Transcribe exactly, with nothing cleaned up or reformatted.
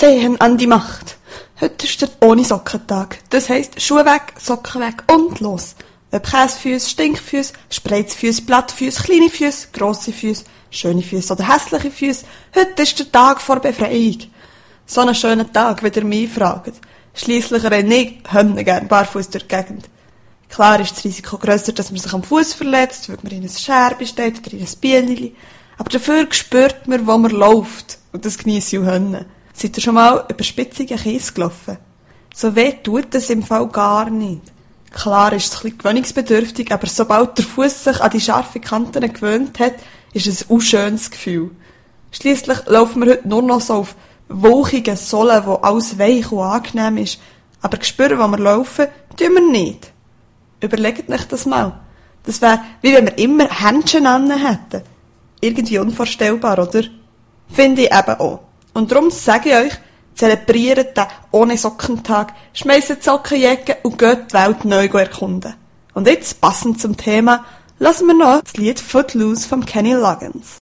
Zehen an die Macht. Heute ist der ohne Sockentag. Das heisst, Schuhe weg, Socken weg und los. Ob Käsefüsse, Stinkfüsse, Spreizfüsse, Blattfüsse, kleine Füsse, grosse Füsse, schöne Füsse oder hässliche Füsse, heute ist der Tag vor Befreiung. So einen schönen Tag, wie ihr mich fragt. Schliesslich renne ich Hönne gern barfuß durch die Gegend. Klar ist das Risiko grösser, dass man sich am Fuß verletzt, weil man in ein Scherbe steht oder in ein Bienenli. Aber dafür spürt man, wo man läuft. Und das geniessen auch Hönne. Seid ihr schon mal über spitzigen Kies gelaufen? So weh tut es im Fall gar nicht. Klar ist es ein bisschen gewöhnungsbedürftig, aber sobald der Fuß sich an die scharfen Kanten gewöhnt hat, ist es ein unschönes Gefühl. Schliesslich laufen wir heute nur noch so auf wolkigen Sohlen, wo alles weich und angenehm ist. Aber spüren, wo wir laufen, tun wir nicht. Überlegt euch das mal. Das wäre, wie wenn wir immer Händchen an hätten. Irgendwie unvorstellbar, oder? Finde ich eben auch. Und darum sage ich euch, zelebriert den ohne Sockentag, schmeisst die Sockenjacke und geht die Welt neu erkunden. Und jetzt, passend zum Thema, lassen wir noch das Lied Footloose von Kenny Loggins.